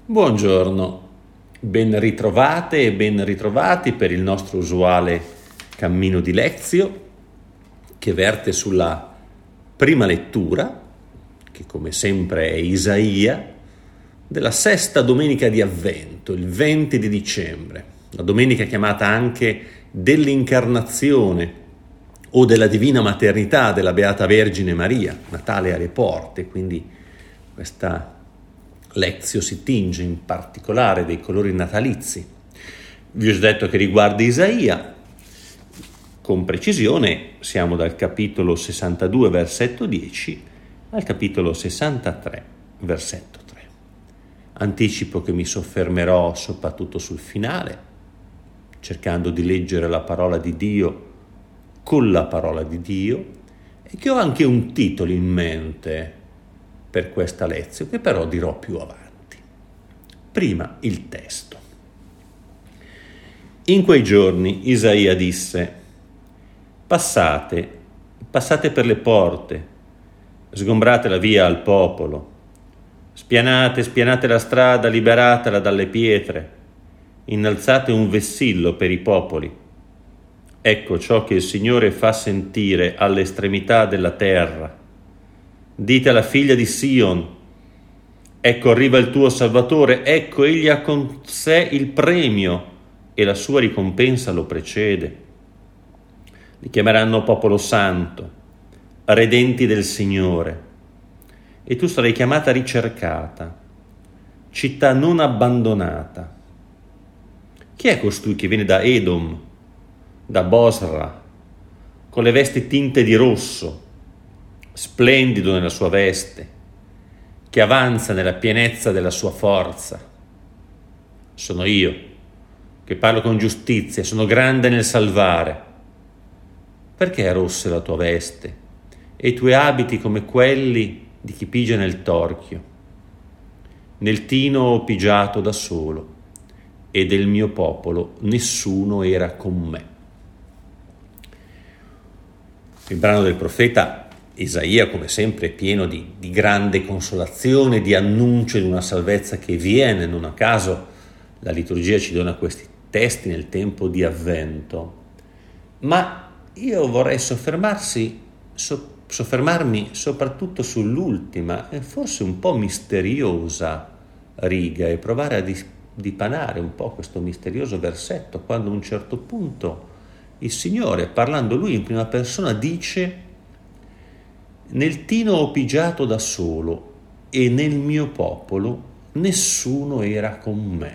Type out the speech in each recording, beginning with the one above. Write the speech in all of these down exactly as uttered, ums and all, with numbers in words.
Buongiorno, ben ritrovate e ben ritrovati per il nostro usuale cammino di Lezio che verte sulla prima lettura, che come sempre è Isaia, della sesta domenica di Avvento, il venti di dicembre, la domenica chiamata anche dell'Incarnazione o della Divina Maternità della Beata Vergine Maria, Natale alle porte, quindi questa Lezio si tinge in particolare dei colori natalizi. Vi ho detto che riguarda Isaia, con precisione siamo dal capitolo sessantadue, versetto dieci, al capitolo sessantatré, versetto tre. Anticipo che mi soffermerò soprattutto sul finale, cercando di leggere la parola di Dio con la parola di Dio, e che ho anche un titolo in mente per questa lezione, che però dirò più avanti. Prima il testo. In quei giorni Isaia disse: Passate, passate per le porte, sgombrate la via al popolo, spianate, spianate la strada, liberatela dalle pietre, innalzate un vessillo per i popoli. Ecco ciò che il Signore fa sentire all'estremità della terra. Dite alla figlia di Sion: ecco arriva il tuo Salvatore, ecco egli ha con sé il premio e la sua ricompensa lo precede. Li chiameranno popolo santo, redenti del Signore, e tu sarai chiamata ricercata, città non abbandonata. Chi è costui che viene da Edom, da Bosra, con le vesti tinte di rosso, splendido nella sua veste, che avanza nella pienezza della sua forza? Sono io, che parlo con giustizia, sono grande nel salvare. Perché è rossa la tua veste e i tuoi abiti come quelli di chi pigia nel torchio? Nel tino ho pigiato da solo, e del mio popolo nessuno era con me. Il brano del profeta Isaia, come sempre, è pieno di, di grande consolazione, di annuncio di una salvezza che viene. Non a caso la liturgia ci dona questi testi nel tempo di Avvento. Ma io vorrei soffermarsi, so, soffermarmi soprattutto sull'ultima e forse un po' misteriosa riga e provare a dis, dipanare un po' questo misterioso versetto, quando a un certo punto il Signore, parlando lui in prima persona, dice: nel tino ho pigiato da solo e nel mio popolo nessuno era con me.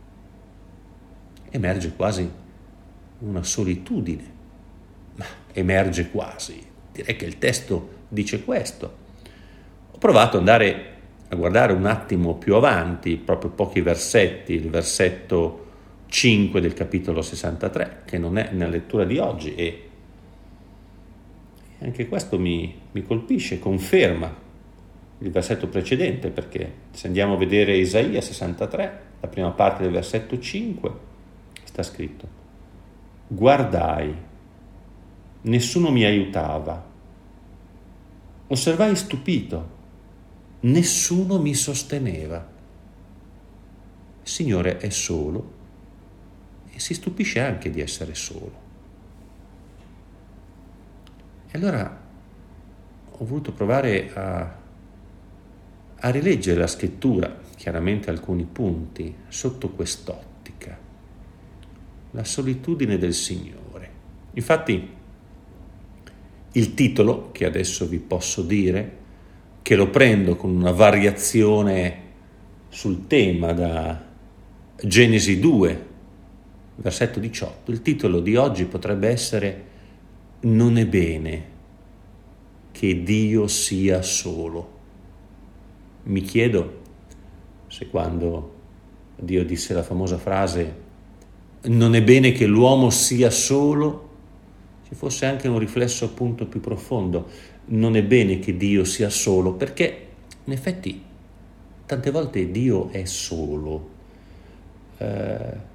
Emerge quasi una solitudine, ma emerge quasi. Direi che il testo dice questo. Ho provato ad andare a guardare un attimo più avanti, proprio pochi versetti, il versetto cinque del capitolo sessantatré, che non è nella lettura di oggi, e anche questo mi, mi colpisce, conferma il versetto precedente, perché se andiamo a vedere Isaia sessantatré, la prima parte del versetto cinque, sta scritto: guardai, nessuno mi aiutava, osservai stupito, nessuno mi sosteneva. Il Signore è solo e si stupisce anche di essere solo. E allora ho voluto provare a, a rileggere la scrittura, chiaramente alcuni punti, sotto quest'ottica. La solitudine del Signore. Infatti il titolo, che adesso vi posso dire, che lo prendo con una variazione sul tema da Genesi due, versetto diciotto, il titolo di oggi potrebbe essere: non è bene che Dio sia solo. Mi chiedo se quando Dio disse la famosa frase non è bene che l'uomo sia solo, ci fosse anche un riflesso appunto più profondo. Non è bene che Dio sia solo, perché in effetti tante volte Dio è solo. Eh,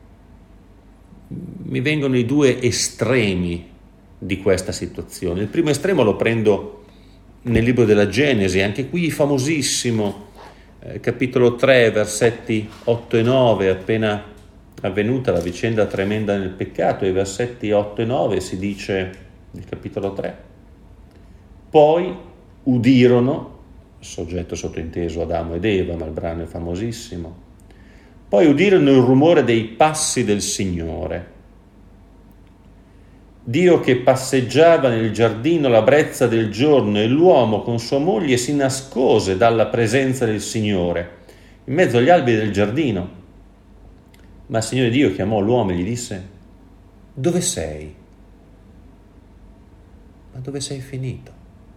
mi vengono i due estremi di questa situazione. Il primo estremo lo prendo nel libro della Genesi, anche qui famosissimo, eh, capitolo tre, versetti otto e nove, appena avvenuta la vicenda tremenda nel peccato, ai versetti otto e nove si dice, nel capitolo tre, poi udirono, soggetto sottointeso Adamo ed Eva, ma il brano è famosissimo, poi udirono il rumore dei passi del Signore, Dio che passeggiava nel giardino alla brezza del giorno, e l'uomo con sua moglie si nascose dalla presenza del Signore in mezzo agli alberi del giardino. Ma il Signore Dio chiamò l'uomo e gli disse: dove sei? Ma dove sei finito?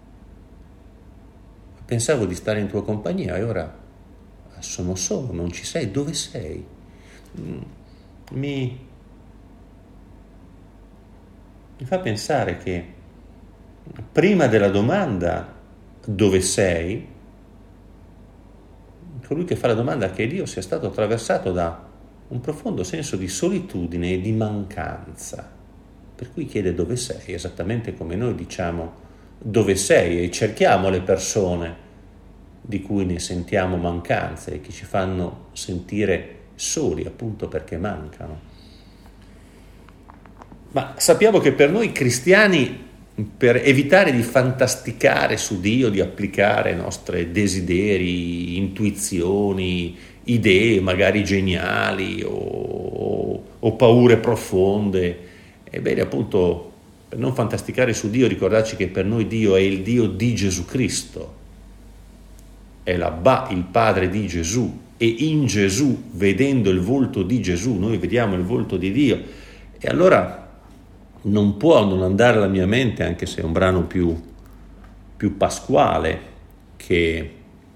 Pensavo di stare in tua compagnia e ora sono solo, non ci sei, dove sei? Mi... Mi fa pensare che prima della domanda dove sei, colui che fa la domanda che è Dio sia stato attraversato da un profondo senso di solitudine e di mancanza, per cui chiede dove sei, esattamente come noi diciamo dove sei e cerchiamo le persone di cui ne sentiamo mancanza e che ci fanno sentire soli appunto perché mancano. Ma sappiamo che per noi cristiani, per evitare di fantasticare su Dio, di applicare nostri desideri, intuizioni, idee magari geniali o, o paure profonde, è bene appunto, per non fantasticare su Dio, ricordarci che per noi Dio è il Dio di Gesù Cristo, è l'Abba, il Padre di Gesù, e in Gesù, vedendo il volto di Gesù, noi vediamo il volto di Dio. E allora non può non andare alla mia mente, anche se è un brano più, più pasquale che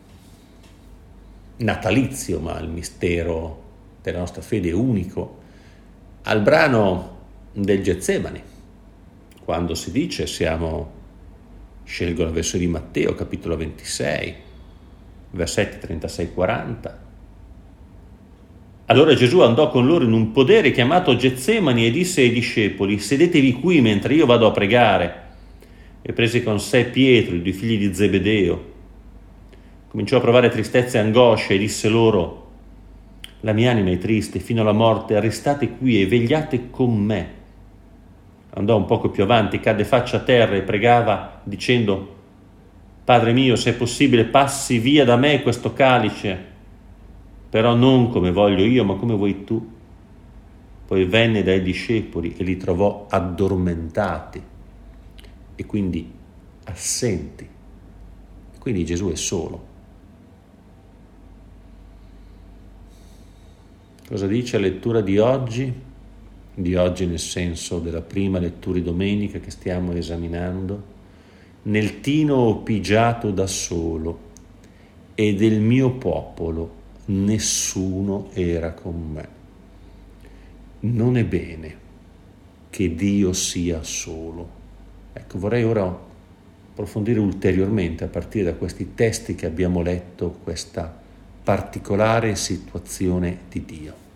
natalizio, ma il mistero della nostra fede è unico, al brano del Getsemani, quando si dice, siamo, scelgo la versione di Matteo, capitolo ventisei, versetti trentasei quaranta, allora Gesù andò con loro in un podere chiamato Getsemani e disse ai discepoli: sedetevi qui mentre io vado a pregare. E prese con sé Pietro, i due figli di Zebedeo. Cominciò a provare tristezza e angoscia e disse loro: la mia anima è triste fino alla morte, restate qui e vegliate con me. Andò un poco più avanti, cadde faccia a terra e pregava dicendo: Padre mio, se è possibile, passi via da me questo calice, però non come voglio io, ma come vuoi tu. Poi venne dai discepoli e li trovò addormentati e quindi assenti. Quindi Gesù è solo. Cosa dice la lettura di oggi? Di oggi nel senso della prima lettura di domenica che stiamo esaminando. Nel tino ho pigiato da solo e del mio popolo nessuno era con me. Non è bene che Dio sia solo. Ecco, vorrei ora approfondire ulteriormente a partire da questi testi che abbiamo letto questa particolare situazione di Dio.